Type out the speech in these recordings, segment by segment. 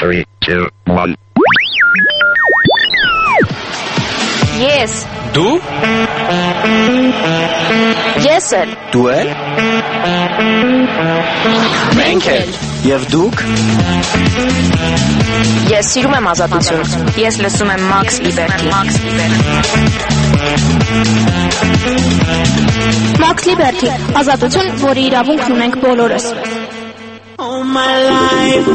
3, 2, 1. Yes. Դու? Ես էլ։ Դու էլ? Մենք էլ։ Եվ դուք? Ես սիրում եմ ազատություն։ Ես լսում եմ Max Liberty։ Max Liberty, ազատություն, որի իրավունքն ունենք բոլորս։ All my life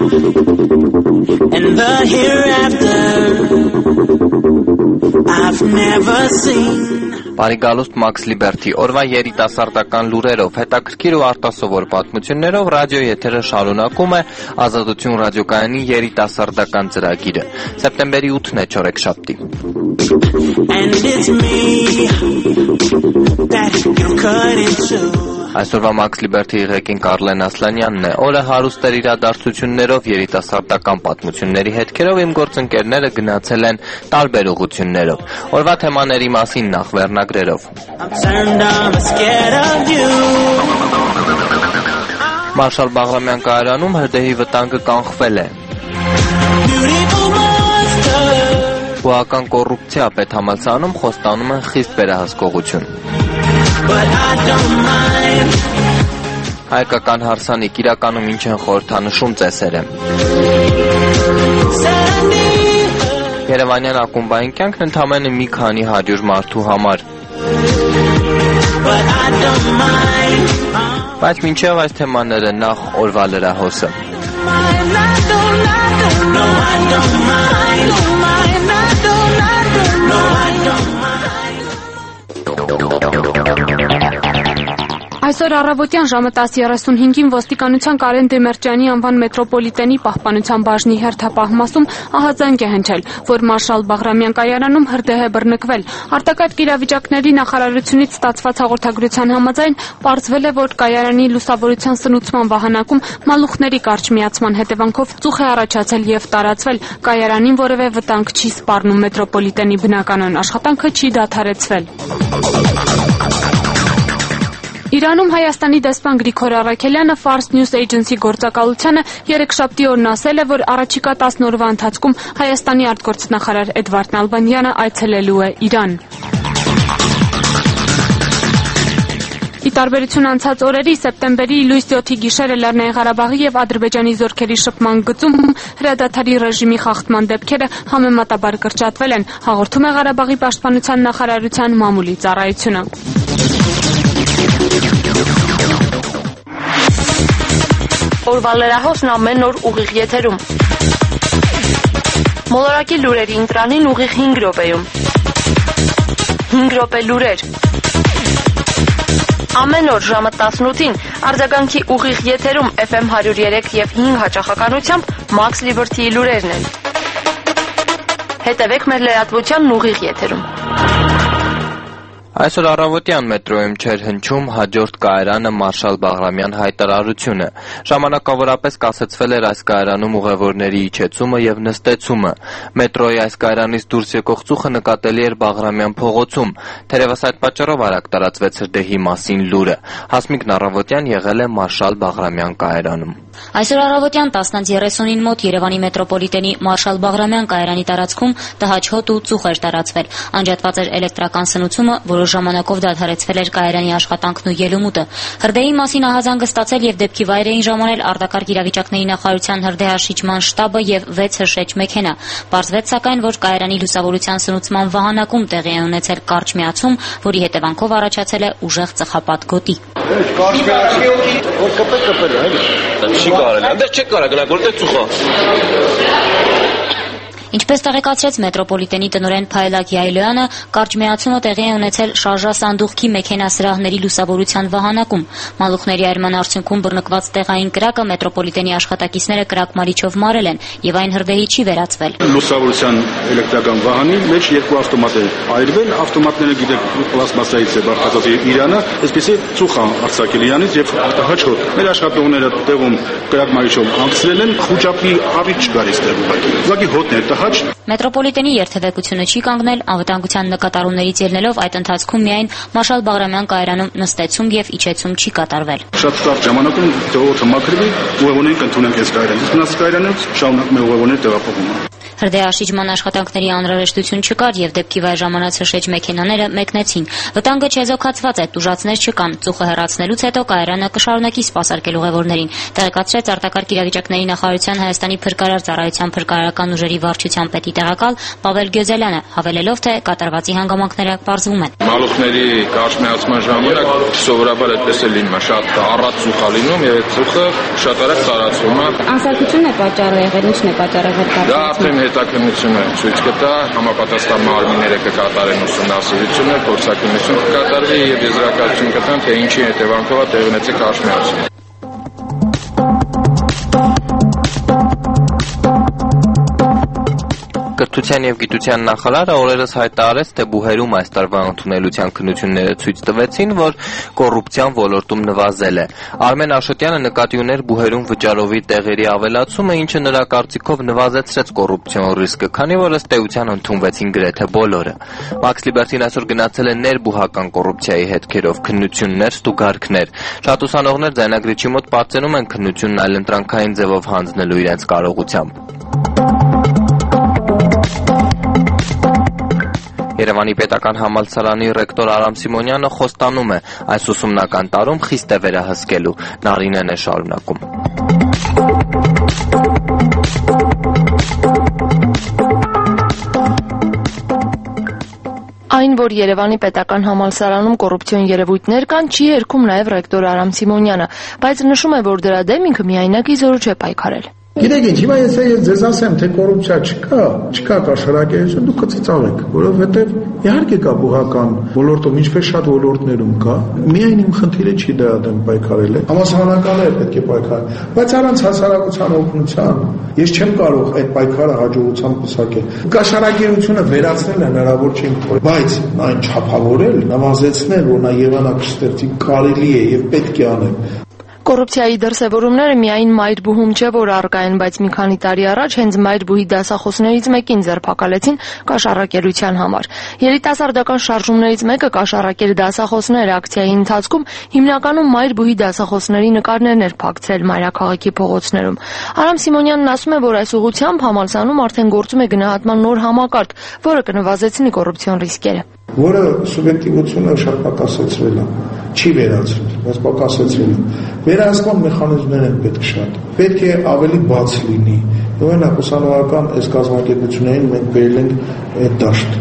and the hereafter I've never seen. Բարի գալուստ Max Liberty, օրվա երիտասարդական լուրերով, հետաքրքիր ու արտասովոր պատմություններով ռադիոյի եթերը շարունակում է Ազատություն ռադիոկայանի երիտասարդական ծրագիրը։ Սեպտեմբերի 8-ն է չորեքշաբթի։ And it's me that you cut into. Այսօրվա Max Liberty-ի ղեկին Կարլեն Ասլանյանն է։ Օրը հարուստ էր իրադարձություններով, երիտասարդական պատմությունների հետքերով իմ գործընկերները գնացել են տարբեր ուղղություններով։ Օրվա թեմաների մասին նախ վերնագրերով։ Մարշալ Բաղրամյան կայարանում հրդեհի վտանգը կանխվել է։ Բուհական կոռուպցիա պետհամալսարանում խոստանում են խիստ վերահսկողություն։ Հայկական հարսանիք, իրականում ինչ են խորհրդանշում ծեսերը։ Երևանյան ակումբային կյանքն ընդամենը մի քանի 100 մարդու համար։ Բայց մինչև այս թեմաները նախ օրվա լրահոսը։ Այսօր առավոտյան ժամը 10:35-ին ոստիկանության Կարեն Դեմերճյանի անվան մետրոպոլիտենի պահպանության բաժնի հերթապահ մասում ահազանգ է հնչել, որ Մարշալ Բաղրամյան կայարանում հրդեհ է բռնկվել։ Արտակարգ իրավիճակների նախարարությունից ստացված հաղորդագրության համաձայն պարզվել է, որ կայարանի լուսավորության սնուցման վահանակում մալուխների կարճ միացման հետևանքով ծուխ է առաջացել եւ տարածվել։ Կայարանին որևէ վտանգ չի սպառնում, մետրոպոլիտենի բնականոն աշխատանքը չի դադարեցվել։ Իրանում Հայաստանի դեսպան Գրիգոր Առաքելյանը Fars News Agency գործակալությանը երեքշաբթի օրն ասել է, որ առաջիկա 10 օրվա ընթացքում Հայաստանի արտգործնախարար Էդվարդ Նալբանդյանը այցելելու է Իրան։ Ի տարբերություն անցած օրերի, սեպտեմբերի լույս 7-ի գիշերը Լեռնային Ղարաբաղի եւ Ադրբեջանի զորքերի շփման գծում հրադադարի ռեժիմի խախտման դեպքերը համեմատաբար կրճատվել են, հաղորդում է Ղարաբաղի պաշտպանության նախարարության մամուլի ծառայությունը։ Օրվա լրահոսն ամեն օր ուղիղ եթերում։ Մոլորակի լուրերի ընտրանին ուղիղ 5 րոպեում։ 5 րոպե լուրեր։ Ամեն օր ժամը 18-ին արձագանքի ուղիղ եթերում FM 103 եւ 5 հաճախականությամբ Max Liberty-ի լուրերն են։ Հետևեք մեր լրատվությանն ուղիղ եթերում։ Այսօր առավոտյան մետրոյում չէր հնչում հաջորդ կայարանը Մարշալ Բաղրամյան հայտարարությունը։ Ժամանակավորապես կասեցվել էր այս կայարանում ուղևորների իջեցումը եւ նստեցումը։ Մետրոյի այս կայարանից դուրս եկող ծուխը նկատելի էր Բաղրամյան փողոցում։ Թերևս այդ պատճառով արագ տարածվեց հրդեհի մասին լուրը։ Հասմիկն առավոտյան եղել է Մարշալ Բաղրամյան կայարանում։ Այսօր առավոտյան 10:30-ին մոտ Երևանի մետրոպոլիտենի Մարշալ Բաղրամյան կայարանի տարածքում տհաճ հոտ ու ծուխ էր տարածվել։ Անջատված էր էլեկտրական սնուցումը, որոշ ժամանակով դադարեցվել էր կայարանի աշխատանքն ու ելումուտը։ Հրդեհի մասին ահազանգը ստացել եւ դեպքի վայր էին ժամանել արտակարգ իրավիճակների նախարարության հրդեհաշիճման շտաբը եւ 6 հրշեջ մեքենա։ Պարզվեց սակայն, որ կայարանի լուսավորության սնուցման վահանակում տեղի է ունեցել կարճ միացում, որի հետևանքով առաջացել է ուժեղ ծխապատ գոտի։ Չի կարելի, այնտեղ չի կարա գնալ, որտեղ ծուխա։ Ինչպես տեղեկացրեց մետրոպոլիտենի տնօրեն Փայլակ Յայլոյանը, կարճ միացումը տեղի է ունեցել շարժասանդուղքի մեքենասրահների լուսավորության վահանակում։ Մալուխների այրման արդյունքում բռնկված տեղային կրակը մետրոպոլիտենի աշխատակիցները կրակմարիչով մարել են եւ այն հրդեհի չի վերածվել։ Լուսավորության էլեկտրական վահանի մեջ 2 ավտոմատ է այրվել, ավտոմատները գիտեք պլաստմասայից է բաղկացած Իրանը, այսպեսի ծուխ արձակել Իրանից եւ հաճոտ։ Մեր աշխատողները տեղում կրակմարիչով անցնել են, խոճապի առիթ չկար այստեղ ուղղակի։ Ուղղակի հոտն է խաչ։ Մետրոպոլիտենի երթևեկությունը չի կանգնել, անվտանգության նկատառումներից ելնելով այդ ընթացքում միայն Մարշալ Բաղրամյան կայարանում նստեցում եւ իջեցում չի կատարվել։ Շատ կարճ ժամանակում ժողովուրդը մաքրվի, ուղևորներին կընդունենք այս կայարանը։ Իսկ մնաց կայարանից շարունակում է ուղևորների տեղափոխումը։ Հրդեհաշիջման աշխատանքների անհրաժեշտություն չկար եւ դեպքի վայր ժամանած հրշեջ մեքենաները մեկնեցին։ Վտանգը չեզոքացված է, տուժածներ չկան։ Ծուխը հեռացնելուց հետո կայարանը կշարունակի սպասարկել ուղևորներին, տեղեկացրեց արտակարգ իրավիճակների նախարարության Հայաստանի փրկարար ծառայության փրկարարական ուժերի վարչության պետի տեղակալ Պավել Գյոզելյանը, հավելելով, թե կատարվածի հանգամանքները պարզվում են։ Մալուխների կարճամեացման ժամանակ սովորաբար այդպես է լինում, շատ առատ ծուխ է լինում եւ այդ ծուխը շատ արագ տարածվում է։ Անսարքություն է պատճառը եղել, ինչն է պատճառը եղել։ Դա արդեն հետաքննությունը ցույց կտա, համապատասխան մարմինները կկատարեն ուսումնասիրությունը, փորձակնություն կկատարվի եւ եզրակացություն կտան, թե ինչի հետևանքով է տեղի ունեցել կարճամեացումը։ Կրթության եւ գիտության նախարարը օրերս հայտարարեց, թե Բուհերում այս տարվա ընդունելության քննությունները ցույց տվեցին, որ կոռուպցիան ոլորտում նվազել է։ Արմեն Աշոտյանը նկատի ուներ Բուհերում վճարովի տեղերի ավելացումը, ինչը նրա կարծիքով նվազեցրեց կոռուպցիոն ռիսկը, քանի որ ըստ էության ընդունվեցին գրեթե բոլորը։ Մաքս Լիբերտին այսօր գնացել է ներբուհական կոռուպցիայի հետքերով քննություններ, ստուգարքներ։ Շատ ուսանողներ ձայնագրիչի մոտ պարծենում են քննությունն այլընտրանքային ձևով հանձնելու իրենց կարողությամբ։ Երևանի պետական համալսարանի ռեկտոր Արամ Սիմոնյանը խոստանում է, այս ուսումնական տարում խիստ է վերահսկելու։ Նարինեն է շարունակում։ Այն, որ Երևանի պետական համալսարանում կոռուպցիոն երևույթներ կան, չի երգում նաև ռեկտոր Արամ Սիմոնյանը, բայց նշում է, որ դրա դեմ ինքը միայնակի զորու չէ պայքարել։ Գիտեք ինչ, հիմա ես ձեզ ասեմ, թե կոռուպցիա չկա կաշառակերություն, դուք կծիծաղեք, որովհետև իհարկե կա բուհական ոլորտում, ինչպես շատ ոլորտներում կա, միայն իմ խնդիրը չի դրա դեմ պայքարել է, համասարանականները պետք է պայքարեն, բայց առանց հասարակության օգնության ես չեմ կարող այդ պայքարը հաջողությամբ պսակել։ Կաշառակերությունը վերացնել հնարավոր չի, բայց այն չափավորել, նվազեցնել, որ նա եղանակշտեղծի կարելի է եւ պետք է անել։ Կոռուպցիայի դրսևորումները միայն Մայրբուհում չէ, որ առկա են, բայց մի քանի տարի առաջ հենց Մայրբուհի դասախոսներից մեկին ձերբակալեցին կաշառակերության համար։ Երիտասարդական շարժումներից մեկը կաշառակեր դասախոսներ ակցիայի ընթացքում հիմնականում Մայրբուհի դասախոսների նկարներն էր փակցրել մայրաքաղաքի փողոցներում։ Արամ Սիմոնյանն ասում է, որ այս ուղղությամբ համալսարանում արդեն գործում է գնահատման նոր համակարգ, որը կնվազեցնի կոռուպցիոն ռիսկերը։ Որը սուբյեկտիվությունը շատ պակասեցրել է, չի վերացրել, բայց պակասեցրել է։ Վերահսկման մեխանիզմներ են պետք շատ։ Պետք է ավելի բաց լինի։ Օրինակ ուսանողական այս կազմակերպություններին մենք բերել ենք այդ դաշտ։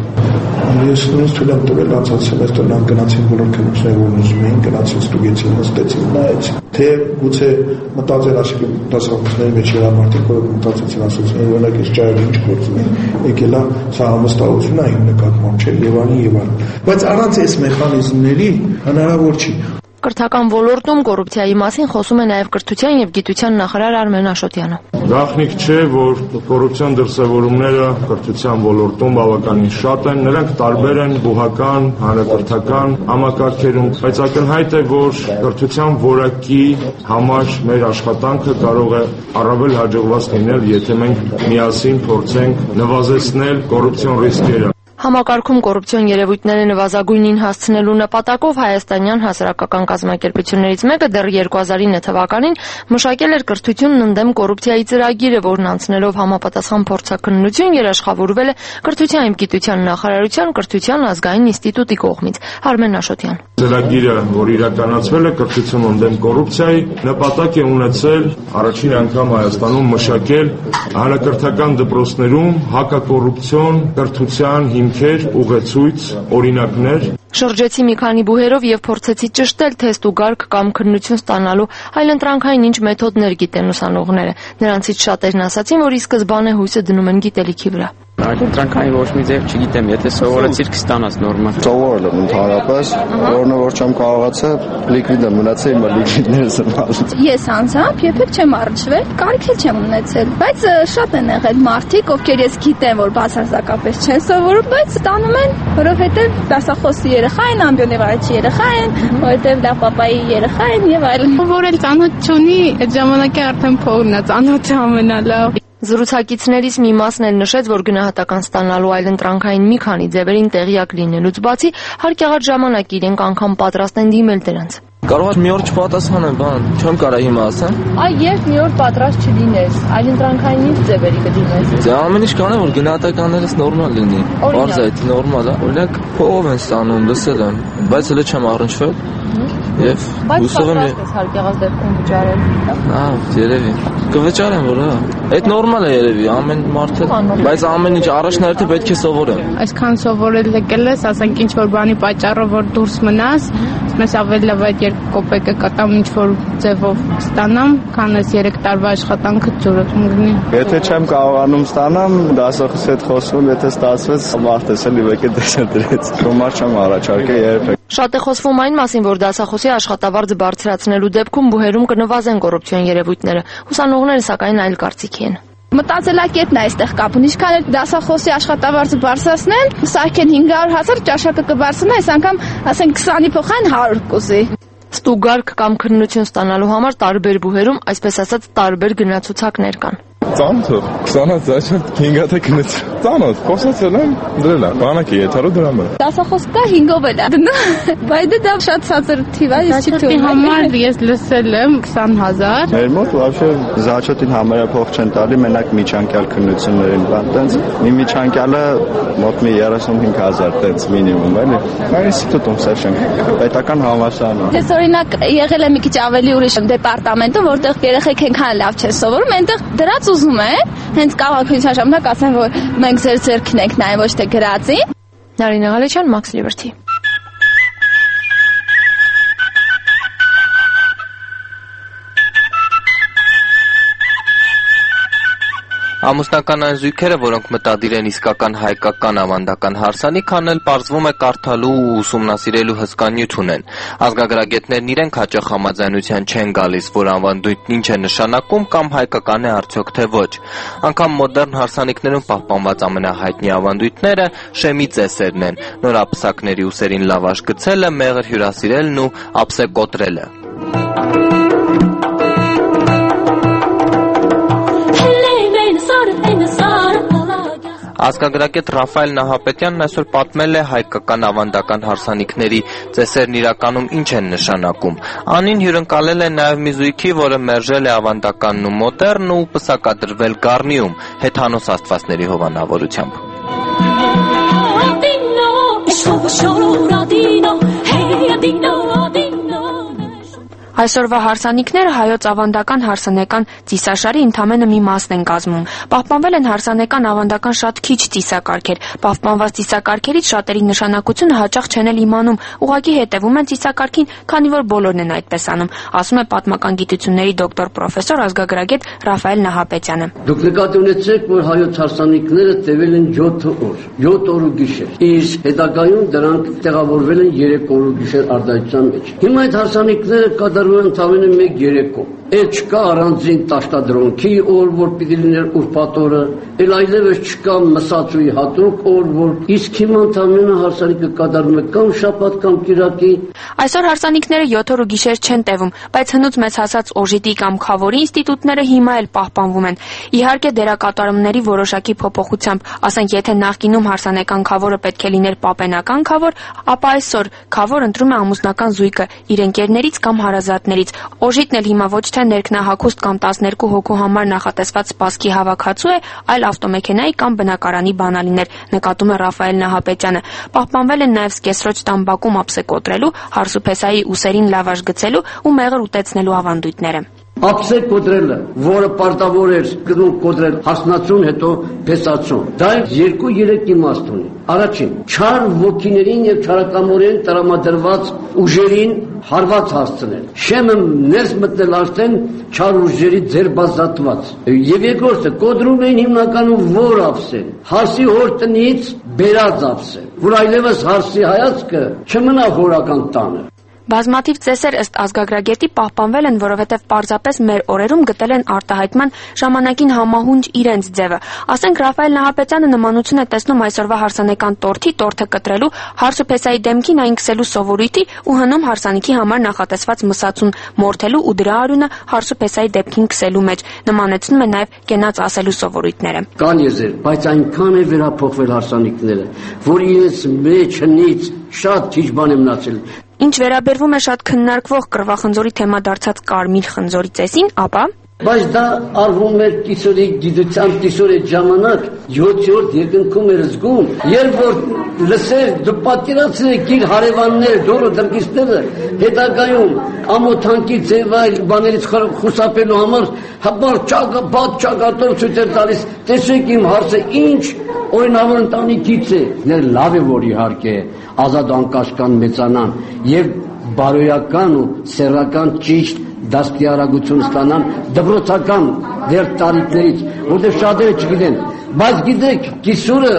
Ես նույնիսկ թույլ եմ տվել անցած սեմեստրն գնացին բոլոր քննությունները, որ ուզում էին, գնացին ստուգեցին, նստեցին, նայեցին։ Թե գուցե մտածել ասիկին դասախոսների մեջ երամարտիկ, որը մտածեցին ասեցին, օրինակ այս ճայրը ինչ գործում է, եկել է սա համստահություն է իմ նկատմամբ, չէ, եւ այլն։ Բայց առանց այս մեխանիզմների հնարավոր չի։ Կրթական ոլորտում կոռուպցիայի մասին խոսում է նաև կրթության եւ գիտության նախարար Արմեն Աշոտյանը։ Գաղտնիք չէ, որ կոռուպցիոն դրսևորումները կրթության ոլորտում բավականին շատ են, նրանք տարբեր են բուհական, հանրակրթական համակարգերում, բայց ակնհայտ է, որ կրթության որակի համար մեր աշխատանքը կարող է առավել հաջողված լինել, եթե մենք միասին փորձենք նվազեցնել կոռուպցիոն ռիսկերը։ Համակարգում կոռուպցիոն երևույթները նվազագույնին հասցնելու նպատակով հայաստանյան հասարակական կազմակերպություններից մեկը դեռ 2009 թվականին մշակել էր կրթությունն ընդդեմ կոռուպցիայի ծրագիրը, որն անցնելով համապատասխան փորձաքննություն երաշխավորվել է կրթության եւ գիտության նախարարության կրթության ազգային ինստիտուտի կողմից։ Արմեն Աշոտյան։ Ծրագիրը, որ իրականացվել է կրթություն ընդդեմ կոռուպցիայի, նպատակ է ունեցել առաջին անգամ Հայաստանում մշակել հանրակրթական դպրոցներում հակակոռուպցիոն կրթության հիմքեր, ուղեցույց, օրինակներ։ Շրջեցի մի քանի բուհերով եւ փորձեցի ճշտել թե ստուգարք կամ քննություն ստանալու այլընտրանքային ինչ մեթոդներ գիտեն ուսանողները։ Նրանցից շատերն ասացին, որ ի սկզբանե հույսը դնում են գիտելիքի վրա։ Այլընտրանքային ոչ մի ձև չգիտեմ, եթե սովորեցիր կստանաս նորմալ։ Սովորել եմ ընդհանրապես, որն որ չեմ կարողացել, լիկվիդ եմ մնացել, իմ լիկվիդները զրմալ։ Ես անձամբ երբեք չեմ առնչվել, կարիք չեմ ունեցել, բայց շատ են եղել մարդիկ, ովքեր ես գիտեմ, որ բացարձակապես չեն սովորում, բայց ստանում են, որովհետև դասախոսի երեխա են, ամբիոնեվարչի երեխա են, որովհետև լավ պապայի երեխա են եւ այլն։ Որ էլ ծանոթ չունի, այդ ժամանակի արդեն փողն է ծանոթը ամենալավ։ Զրուցակիցներից մի մասն էլ նշեց, որ գնահատական ստանալու այլընտրանքային մի քանի ձևերին տեղյակ լինելուց բացի, հարկ եղած ժամանակ իրենք անգամ պատրաստ են դիմել դրանց։ Կարող է մի օր չպատասխանեմ, բան, չեմ կարա հիմա ասեմ։ Այ երբ մի օր պատրաստ չլինես, այլընտրանքային ինչ ձևերի կդիմես։ Դե ամեն ինչ կանեմ, որ գնահատականներս նորմալ լինի։ Բարձ է, նորմալ է։ Օրինակ, փողով են ստանում, լսել եմ, բայց հələ չեմ առնչվել։ Եվ հուսով եմ հարկ եղած դեպքում վճարել։ Երևի։ Կվճարեմ, որ հա։ Այդ նորմալ է երևի, ամեն մարդը, բայց ամեն ինչ առաջնահերթը պետք է սովորեմ։ Այսքան սովորել եկել ես, ասենք ինչ որ բանի պատճառով որ դուրս մնաս, մեզ ավելի լավ այդ 2 կոպեկը կտամ ինչ որ ձևով ստանամ, քան այս 3 տարվա աշխատանքը ջուրը կմգնի։ Եթե չեմ կարողանում ստանամ, դասախոսի հետ խոսում, եթե ստացվեց, մարդես էլի եկե դրեց։ Գումար չեմ առաջարկել երբեք։ Շատ է խոսվում այն մասին, որ դասախոսի աշխատավարձը բարձրացնելու դեպքում բուհերում կնվազեն կոռուպցիոն երևույթները։ Ուսանողները սակայն այլ կարծիքի են։ Մտածելակետն է այստեղ կապում։ Ինչքան էլ դասախոսի աշխատավարձը բարձրացնեն, սարքեն 500,000, ճաշակը կբարձրանա, այս անգամ ասենք 20-ի փոխարեն 100 կուզի։ Ստուգարք կամ քննություն ստանալու համար տարբեր բուհերում, այսպես ասած, տարբեր գնացուցակներ կան։ Ծանոթ, 20 զաշատ 5 քնեց։ Ծանոթ, խոսացել եմ, դրել եմ, բանակի 700 դրամ։ Դասախոս կա 5-ով էլ է դնում, բայց դա շատ ցածր թիվ է, ես չի թվում։ Համար ես լսել եմ 20,000։ Մեր մոտ вообще զաչոտին համարյա փող չեն տալի, մենակ միջանկյալ քննություններին, բան տենց։ Մի միջանկյալը մոտ մի 35,000 տենց մինիմում, էլի։ Մեր ինստիտուտում սեշեն, պետական համալսարանում։ Ես օրինակ եղել եմ մի քիչ ավելի ուրիշ դեպարտամենտում, որտեղ երեխեք այնքան լավ չեն սովորում, այնտեղ դրած ուզում է, հենց կաղաքության ժամանակ ասեն, որ մենք ձեր ձեռքին ենք նայում, ոչ թե գրածի։ Նարինե Ղալեչյան, Max Liberty։ Ամուսնական այն զույգերը, որոնք մտադիր են իսկական հայկական ավանդական հարսանիք անել, պարզվում է կարդալու ու ուսումնասիրելու հսկանյութ ունեն։ Ազգագրագետներն իրենք հաճախ համաձայնության չեն գալիս, որ ավանդույթն ինչ է նշանակում կամ հայկական է արդյոք թե ոչ։ Անգամ մոդեռն հարսանիքներում պահպանված ամենահայտնի ավանդույթները շեմի ծեսերն են՝ նորապսակների ուսերին լավաշ գցելը, մեղր հյուրասիրելն ու ափսե կոտրելը։ Ազգագրագետ Ռաֆայել Նահապետյանն այսօր պատմել է հայկական ավանդական հարսանիքների ծեսերն իրականում ինչ են նշանակում։ Անին հյուրընկալել է նաև մի զույգի, որը մերժել է ավանդականն ու մոդեռն ու պսակադրվել Գառնիում հեթանոս աստվածների հովանավորությամբ։ Այսօրվա հարսանիքները հայոց ավանդական հարսանեկան ծիսաշարի ընդամենը մի մասն են կազմում։ Պահպանվել են հարսանեկան ավանդական շատ քիչ ծիսակարգեր։ Պահպանված ծիսակարգերից շատերի նշանակությունը հաճախ չեն էլ իմանում, ուղղակի հետևում են ծիսակարգին, քանի որ բոլորն են այդպես անում, ասում է պատմական գիտությունների դոկտոր պրոֆեսոր ազգագրագետ Ռաֆայել Նահապետյանը։ Դուք նկատի ունեցեք, որ հայոց հարսանիքները տևել են 7 օր, 7 օր ու գիշեր։ Իսկ հետագայում դրանք տեղավորվել են 3 օր ու գիշեր արդարության մեջ։ Հիմա այդ հարսանիքները կատարվում ընդամենը մեկ երեկո։ Էլ չկա առանձին տաշտադրոնքի օր, որ պիտի լիներ ուրբաթ օրը, էլ այլևս չկա մսածուի հատուկ օր, որ իսկ հիմա ընդամենը հարսանիքը կատարվում է կամ շաբաթ կամ կիրակի։ Այսօր հարսանիքները 7 օր ու գիշեր չեն տևում, բայց հնուց մեծ հասած օժիտի կամ խավորի ինստիտուտները հիմա էլ պահպանվում են։ Իհարկե դերակատարումների որոշակի փոփոխությամբ, ասենք եթե նախկինում հարսանեկան խավորը պետք է լիներ պապենական խավոր, ապա այսօր խավոր ընտրում է ամուսնական զույգը իր ընկերներից կամ հարազատներից։ Օժիտն էլ հիմա ոչ թե ներքնահագուստ կամ 12 հոգու համար նախատեսված սպասքի հավաքածու է, այլ ավտոմեքենայի կամ բնակարանի բանալիներ, նկատում է Ռաֆայել Նահապետյանը։ Պահպանվել են նաև սկեսրոջ տամբակում ափսե կոտրելու, հարսուփեսայի ուսերին լավաշ գցելու ու մեղր ուտեցնելու ավանդույթները։ Ափսե կոտրելը, որը պարտավոր էր գնում կոտրել հասնացուն, հետո փեսացուն։ Դա 2-3 իմաստ ունի։ Առաջին, չար ոգիներին եւ չարակամորեն տրամադրված ուժերին հարված հասցնել։ Շեմը ներս մտնել արդեն չար ուժերի ձերբազատված։ Եվ երկրորդը, կոտրում էին հիմնականում որ ափսեն, հարսի հոր տնից բերած ափսեն, որ այլևս հարսի հայացքը չմնա հորական տանը։ Բազմաթիվ ծեսեր ըստ ազգագրագետի պահպանվել են, որովհետև պարզապես մեր օրերում գտել են արտահայտման ժամանակին համահունչ իրենց ձևը։ Ասենք Ռաֆայել Նահապետյանը նմանություն է տեսնում այսօրվա հարսանեկան տորթի, տորթը կտրելու, հարս ու փեսայի դեմքին այն քսելու սովորույթի ու հնում հարսանիքի համար նախատեսված մսածուն մորթելու ու դրա արյունը հարս ու փեսայի դեմքին քսելու մեջ։ Նմանեցնում է նաև կենաց ասելու սովորույթները։ Կան եզեր, բայց այնքան է վերափոխվել հարսանիքները, որ իրենց մեջ հնից շատ քիչ բան է մնացել։ Ինչ վերաբերվում է շատ քննարկվող կռվախնձորի թեմա դարձած կարմիր խնձորի ծեսին, ապա Բայց դա արվում էր կիսորի գիտության կիսորի ժամանակ 7-րդ երկնքում էր զգում, երբ որ լսեր դու պատկերացրեք իր հարևաններ, դորը դրկիստները հետագայում ամոթանքի ձևայլ բաներից խուսափելու համար հաբար բաց ճակատով ցույց էր տալիս, տեսեք իմ հարցը ինչ օրինավոր ընտանիքից է, լավ է որ իհարկե ազատ անկաշկան մեծանան եւ բարոյական ու սեռական ճիշտ դաստիարակություն ստանան դպրոցական դեր տարիքներից, որտեղ շատերը չգիտեն, բայց գիտեք, կիսուրը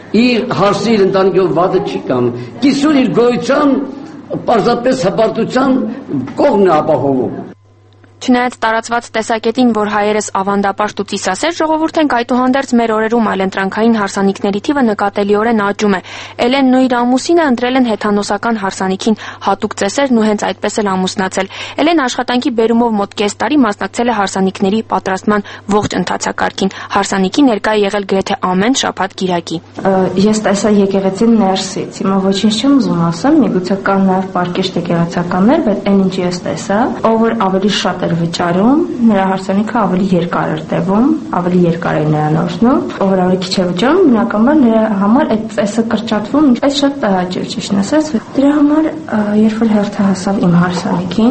իր հարսի իր ընտանիքով վատը չի կամ, կիսուրը իր գոյության պարզապես հպարտության կողմն է ապահովում։ Չնայած տարածված տեսակետին, որ հայերս ավանդապաշտ ու ծիսասեր ժողովուրդ ենք, այդուհանդերձ մեր օրերում այլընտրանքային հարսանիքների թիվը նկատելիորեն աճում է։ Էլենն ու իր ամուսինը ընտրել են հեթանոսական հարսանիքին հատուկ ծեսերն ու հենց այդպես էլ ամուսնացել։ Էլենը աշխատանքի բերումով մոտ կես տարի մասնակցել է հարսանիքների պատրաստման ողջ ընթացակարգին։ Հարսանիքի ներկա է եղել գրեթե ամեն շաբաթ կիրակի։ Ես տեսա եկեղեցին ներսից, հիմա ոչինչ չեմ ուզում ասեմ, միգուցե կան նաև պարկեշտ եկեղեցականներ, բայց այն ինչ ես տեսա, ով որ ավելի շատ վճարում, նրա հարսանիքը ավելի երկար էր տևում, ավելի երկար էր նրան օրհնում, ով ավելի քիչ է վճարում, բնականաբար նրա համար այդ ծեսը կրճատվում, այս շատ տհաճ էր ճիշտն ասած։ Դրա համար, երբ որ հերթը հասավ իմ հարսանիքին,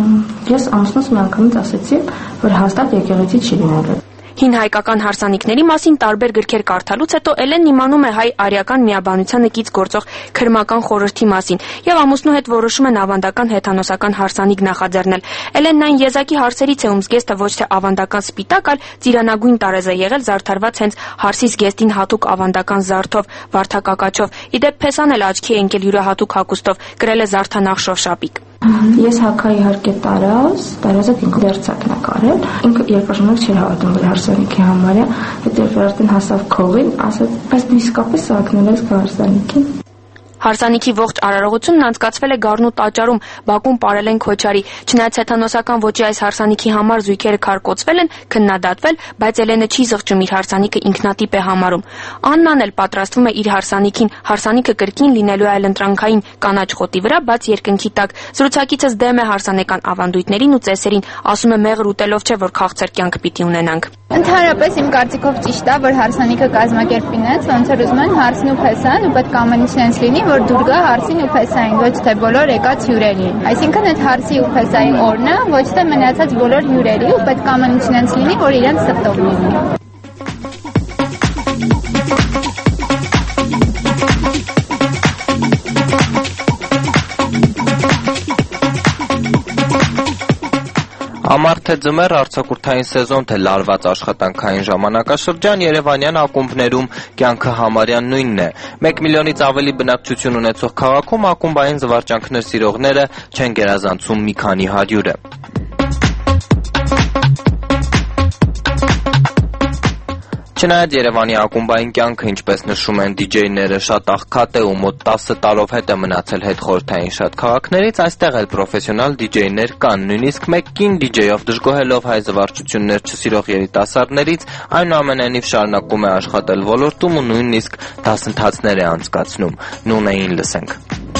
ես ամուսնուս մի անգամից ասացի, որ հաստատ եկեղեցի չի լինելու։ Հին հայկական հարսանիքների մասին տարբեր գրքեր կարդալուց հետո Էլենն իմանում է հայ-արիական միաբանությանը կից գործող քրմական խորհրդի մասին եւ ամուսնու հետ որոշում են ավանդական հեթանոսական հարսանիք նախաձեռնել։ Էլենն այն եզակի հարսերից է, ում զգեստը ոչ թե ավանդական սպիտակ, այլ ծիրանագույն տարեզ է եղել, զարդարված հենց հարսի զգեստին հատուկ ավանդական զարդով, վարդակակաչով։ Իդեպ փեսան էլ աչքի է ընկել յուրահատուկ հագուստով, կրել է զարդանախշով շապիկ։ Ես հակա իհարկե տարազը ինքը դերձակն է կարել, ինքը երկար ժամանակ չէր հավատում, որ հարսանիքի համար է, հետո երբ արդեն հասավ քողին, ասաց, բայց դու իսկապես սակնել ես հարսանիքին։ Հարսանիքի ողջ արարողությունն անցկացվել է Գառնու տաճարում, Բաքվում Պարելեն Քոչարի։ Չնայած հեթանոսական ոճի այս հարսանիքի համար զույգերը քարկոծվել են, քննադատվել, բայց Էլենը չի զղջում իր հարսանիքը ինքնատիպ է համարում։ Աննան էլ պատրաստվում է իր հարսանիքին, հարսանիքը կրկին լինելու է այլընտրանքային կանաչ խոտի վրա, բաց երկնքի տակ։ Զրուցակիցս դեմ է հարսանեկան ավանդույթներին ու ծեսերին, ասում է մեղր ուտելով չէ, որ քաղցր կյանք պիտի ունենանք։ Ընդհանրապես իմ կարծիքով ճիշտ է, որ հարսանիքը կազմակերպին է, ոնց որ ուզում են հարսն ու փեսան ու պետք է ամենից լինի, որ դուր գա հարսին ու փեսային, ոչ թե բոլոր եկած հյուրերին։ Այսինքն այդ հարսի ու փեսայի օրնը ոչ թե մնացած բոլոր հյուրերի ու պետք է ամենից լինի, որ իրենց սրտով լինի։ Ամառ թե ձմեռ, արձակուրդային սեզոն թե լարված աշխատանքային ժամանակաշրջան երևանյան ակումբներում կյանքը համարյա նույնն է։ 1 միլիոնից ավելի բնակչություն ունեցող քաղաքում ակումբային զվարճանքներ սիրողները չեն գերազանցում մի քանի հարյուրը։ Չնայած Երևանի ակումբային կյանքը, ինչպես նշում են դիջեյները, շատ աղքատ է ու մոտ 10 տարով հետ է մնացել հետխորհրդային շատ քաղաքներից, այստեղ էլ պրոֆեսիոնալ դիջեյներ կան, նույնիսկ մեկ կին դիջեյով դժգոհելով հայ զվարճություններ չսիրող երիտասարդներից, այնուամենայնիվ շարունակում է աշխատել ոլորտում ու նույնիսկ դասընթացներ է անցկացնում։ Նունեին լսենք։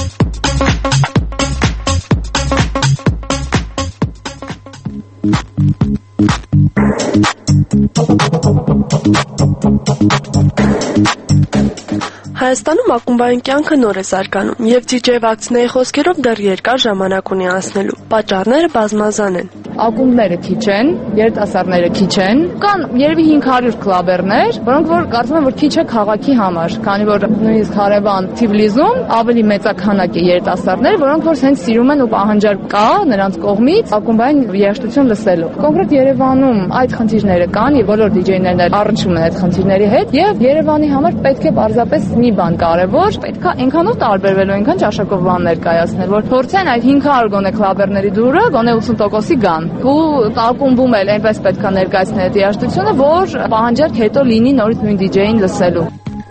Հայաստանում ակումբային կյանքը նոր է զարգանում եւ DJ Վակցնեի խոսքերով դեռ երկար ժամանակ ունի անցնելու։ Պատճառները բազմազան են։ ակումբները քիչ են, երիտասարդները քիչ են, կան երևի 500 կլաբերներ, որոնք որ կարծում եմ որ քիչ է քաղաքի համար, քանի որ նույնիսկ հարևան Թիֆլիսում ավելի մեծաքանակ է երիտասարդներ, որոնք որ հենց սիրում են ու պահանջարկ կա նրանց կողմից ակումբային երաժշտություն լսելու։ Կոնկրետ Երևանում այդ խնդիրները կան եւ բոլոր դիջեյներն էլ առնչվում են այդ խնդիրների հետ եւ Երևանի համար պետք է պարզապես մի բան կարեւոր, պետք է այնքանով տարբերվելու, այնքան ճաշակով բան ներկայացնել, որ փորձեն այդ 500 գոնե կլաբերների դուրը գոնե 80%-ի գան։ Ու ակումբում էլ այնպես պետք է ներկայացնել այդ երաժշտությունը, որ պահանջարկ հետո լինի նորից նույն դիջեյին լսելու։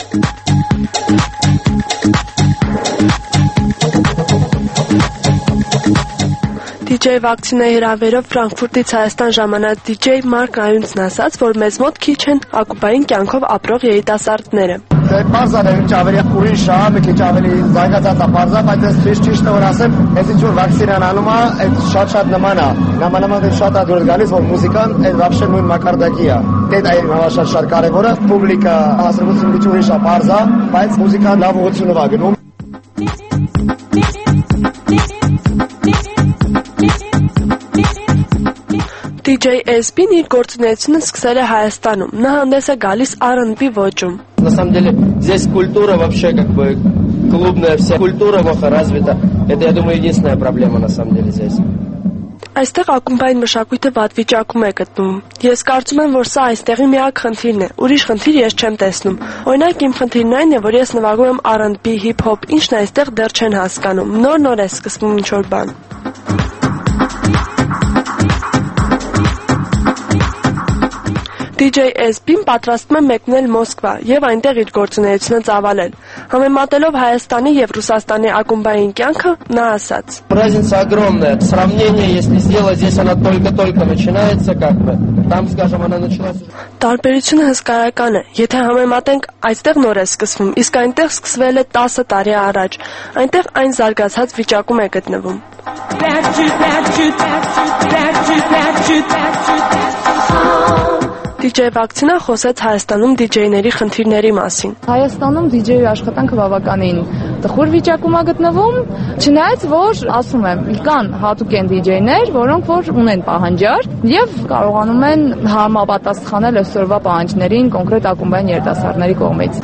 DJ վակցինայի հրավերով Ֆրանկֆուրտից Հայաստան ժամանած DJ Մարկ Այունցն ասաց, որ մեզ մոտ քիչ են ակումբային կյանքով ապրող երիտասարդները։ Պարզան է ինչ ավելի ուրիշ է, մի քիչ ավելի զարգացած է պարզա, բայց ես ճիշտը որ ասեմ, ես ինչ որ վակցինան անում է, այդ շատ նման է։ Նմանավանդ շատ է դուրս գալիս, որ մուզիկան այդ вообще նույն մակարդակի է։ Դա է շատ կարևորը, պուբլիկա հասարակությունը մի քիչ ուրիշ է պարզա, բայց մուզիկան լավ ուղղությունով է գնում։ DJ SB-ն իր գործունեությունը սկսել է Հայաստանում։ Նա հանդես է գալիս R&B ոճում։ На самом деле, здесь культура вообще как бы клубная вся культура развита. Это, я думаю, единственная проблема на самом деле здесь. Այստեղ ակումբային մշակույթը վատ վիճակում է գտնվում։ Ես կարծում եմ, որ սա այստեղի միակ խնդիրն է։ Ուրիշ խնդիր ես չեմ տեսնում։ Օրինակ իմ խնդիրն այն է, որ ես նվագում եմ R&B, hip-hop, ինչն այստեղ դեռ չեն հասկանում։ Նոր է սկսվում ինչ-որ բան։ DJ SB-ն պատրաստվում է մեկնել Մոսկվա եւ այնտեղ իր գործունեությունը ծավալել։ Համեմատելով Հայաստանի եւ Ռուսաստանի ակումբային կյանքը, նա ասաց. Разница огромная. Сравнение, если сделать здесь, она только-только начинается, как бы. Там, скажем, она началась. Տարբերությունը հսկայական է։ Եթե համեմատենք, այստեղ նոր է սկսվում, իսկ այնտեղ սկսվել է 10 տարի առաջ։ Այնտեղ այն զարգացած վիճակում է գտնվում։ DJ վակցինա խոսեց Հայաստանում DJ-ների խնդիրների մասին։ Հայաստանում DJ-ի աշխատանքը բավականին տխուր վիճակում է գտնվում, չնայած որ ասում եմ, կան հատուկ DJ-ներ, որոնք որ ունեն պահանջարկ եւ կարողանում են համապատասխանել այսօրվա պահանջներին կոնկրետ ակումբային երիտասարդների կողմից։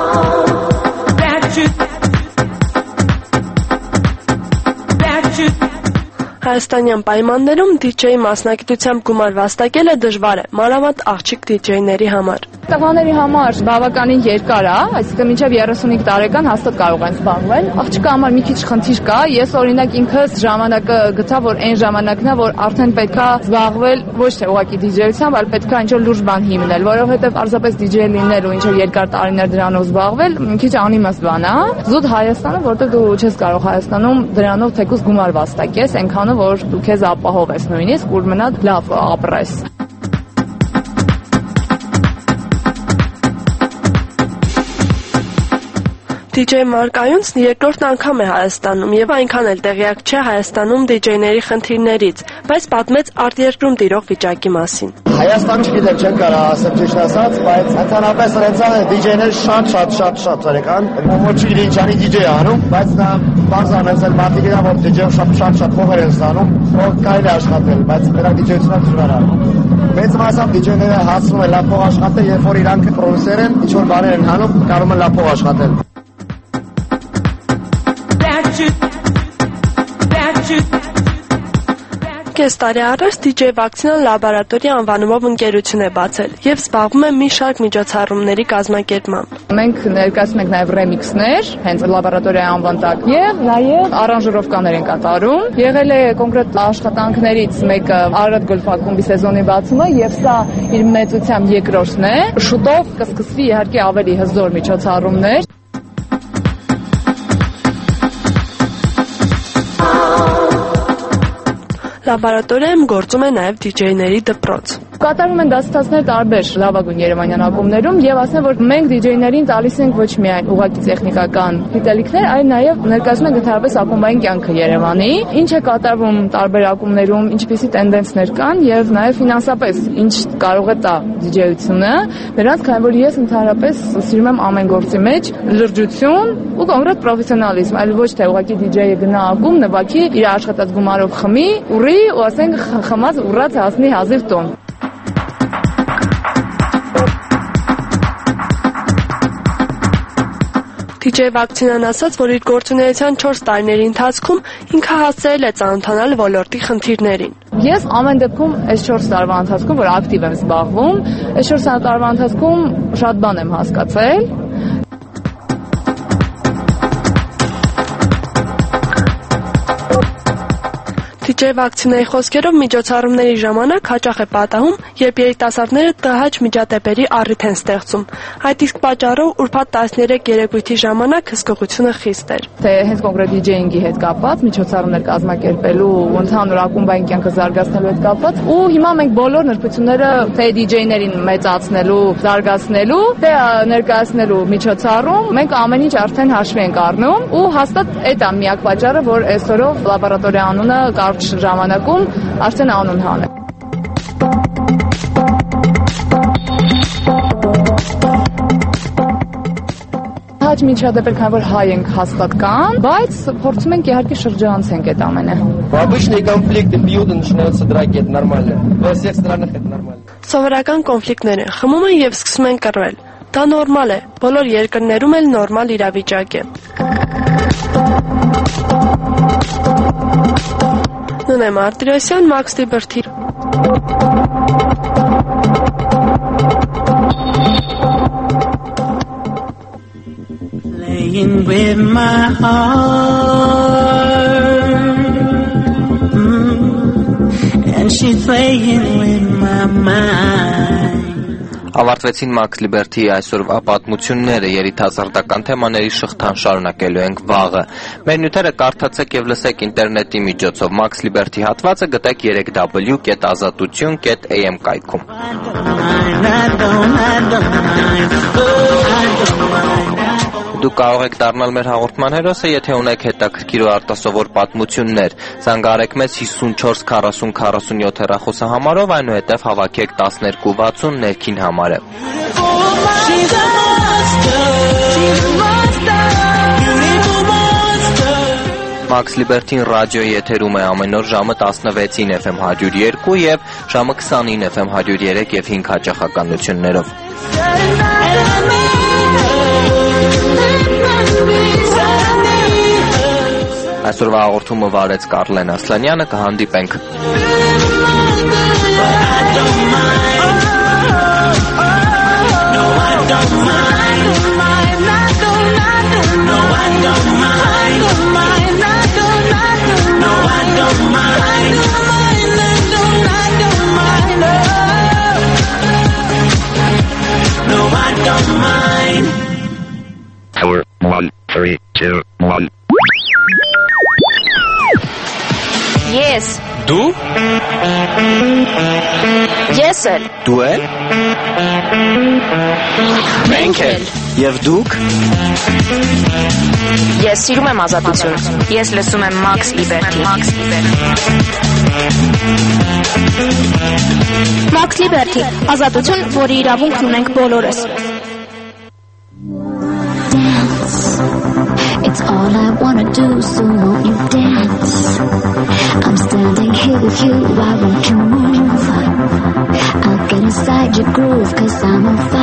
Հայաստանյան պայմաններում DJ-ի մասնագիտությամբ գումար վաստակելը դժվար է, մանավանդ աղջիկ DJ-ների համար։ Տղաների համար բավականին երկար է, այսինքն մինչև 35 տարեկան հաստատ կարող են զբաղվել։ Աղջկա համար մի քիչ խնդիր կա, ես օրինակ ինքս ժամանակը գտա, որ այն ժամանակն է, որ արդեն պետքա զբաղվել ոչ թե ուղղակի DJ-ությամբ, այլ պետքա ինչ-որ լուրջ բան հիմնել, որովհետև պարզապես DJ լինել ու ինչ-որ երկար տարիներ դրանով զբաղվել մի քիչ անիմաստ բան է։ Զուտ Հայաստանը, որտեղ դու չես կարող Հայաստանում դրանով թեկուզ գումար վաստակես, այնքանը որ դու քեզ ապահովես նույնիսկ, որ մնա լավ ապրես։ DJ Մարկ Այունցն երկրորդ անգամ է Հայաստանում եւ այնքան էլ տեղյակ չէ Հայաստանում DJ-ների խնդիրներից, բայց պատմեց արտերկրում տիրող վիճակի մասին։ Հայաստանում չգիտեմ, չեմ կարող ասել ճիշտ ասած, բայց ընդհանրապես ռենցան DJ-ներ շատ ցերեկան, ոչինչ ինչանի DJ անում, բայց նա բարձրան ասել մարդիկ իրա որ DJ-ը շատ փոխեր են ստանում, որ կարելի աշխատել, բայց դրա DJ-ությունը դժվար է։ Մեծ մասամբ DJ-ները հասնում են լավ փող աշխատել, երբ որ իրանք պրոդյուսեր են, ինչ որ բաներ են հանում, կարող են լավ փող աշխատել։ Կես տարի առաջ DJ վակցինան լաբորատորիա անվանումով ընկերություն է բացել եւ զբաղվում է մի շարք միջոցառումների կազմակերպմամբ։ Մենք ներկայացնում ենք նաեւ ռեմիքսներ, հենց լաբորատորիայի անվան տակ եւ նաեւ արանժիրովկաներ են կատարում։ Եղել է կոնկրետ աշխատանքներից մեկը Արարատ գոլֆ ակումբի սեզոնի բացումը եւ սա իր մեծությամբ երկրորդն է։ Շուտով կսկսվի իհարկե ավելի հզոր միջոցառումներ։ Լաբորատորիայում գործում է նաև DJ-ների դպրոց։ Կատարում են դասընթացներ տարբեր լավագույն երևանյան ակումբներում եւ ասեմ, որ մենք դիջեյներին տալիս ենք ոչ միայն ուղղակի տեխնիկական գիտելիքներ, այլ նաեւ ներկայացնում ենք ընդհանրապես ակումբային կյանքը Երևանի, ինչ է կատարվում տարբեր ակումբներում, ինչպիսի տենդենսներ կան եւ նաեւ ֆինանսապես ինչ կարող է տա դիջեյությունը, նրանց քանի որ ես ընդհանրապես սիրում եմ ամեն գործի մեջ լրջություն ու կոնկրետ պրոֆեսիոնալիզմ, այլ ոչ թե ուղղակի դիջեյը գնա ակումբ, նվագի, իր աշխատած գումարով խմի, ուռի ու ասենք խմած ուռած հասնի հազիվ տոն։ DJ Վակցինան ասաց, որ իր գործունեության 4 տարիների ընթացքում ինքը հասցրել է ծանոթանալ ոլորտի խնդիրներին։ Ես ամեն դեպքում այս 4 տարվա ընթացքում, որ ակտիվ եմ զբաղվում, այս 4 տարվա ընթացքում շատ բան եմ հասկացել։ DJ Վակցինայի խոսքերով միջոցառումների ժամանակ հաճախ է պատահում, երբ երիտասարդները տհաճ միջադեպերի առիթ են ստեղծում։ Այդ իսկ պատճառով ուրբաթ 13 երեկույթի ժամանակ հսկողությունը խիստ էր։ Թե հենց կոնկրետ դիջեյինգի հետ կապված, միջոցառումներ կազմակերպելու, ընդհանուր ակումբային կյանքը զարգացնելու հետ կապված, ու հիմա մենք բոլոր նրբությունները թե դիջեյներին մեծացնելու, զարգացնելու, թե ներկայացնելու միջոցառում, մենք ամեն ինչ արդեն հաշվի ենք առնում ու հաստատ այդ է միակ պատճառը, որ այսօրով լաբորատորիա անունը կարճ ժամանակում արդեն անուն հանել։ Հաճ միջադեպեր, քանի որ հայ ենք հաստատ կան, բայց փորձում ենք իհարկե շրջանցենք այդ ամենը։ Обычные конфликты бьют и начинаются драки, это нормально. Во всех странах это нормально. Սովորական կոնֆլիկտներ են, խմում են եւ սկսում են կռվել։ Դա նորմալ է, բոլոր երկրներում էլ նորմալ իրավիճակ է։ Նոնե Մարտիրոսյան, Max Liberty։ Playing with my heart, and she's playing with my mind. Ավարտվեցին Max Liberty-ի այսօրվա պատմությունները, երիտասարդական թեմաների շղթան շարունակելու ենք վաղը։ Մեր նյութերը կարդացեք եւ լսեք ինտերնետի միջոցով։ Max Liberty հատվածը գտեք www.azatutun.am կայքում։ Դուք կարող եք դառնալ մեր հաղորդման հերոսը, եթե ունեք հետաքրքիր ու արտասովոր պատմություններ։ Զանգահարեք մեզ 54 40 47 հեռախոսահամարով, այնուհետև հավաքեք 1260 ներքին համարը։ Max Liberty-ն ռադիոյի եթերում է ամեն օր ժամը 16-ին FM 102 եւ ժամը 20-ին FM 103 եւ 5 հաճախականություններով։ Այսօրվա հաղորդումը վարեց Կարլեն Ասլանյանը, կհանդիպենք։ Tower 1, 3, 2, 1. Ես։ Դու։ Ես էլ։ Դու էլ։ Մենք էլ։ Եվ դուք։ Ես սիրում եմ ազատություն։ Ես լսում եմ Max Liberty։ Max Liberty, ազատություն, որի իրավունքն ունենք բոլորս։ It's all I wanna do, so won't you dance? I'm standing here with you, why won't you move? I'll get inside your groove, 'cause I'm on fire.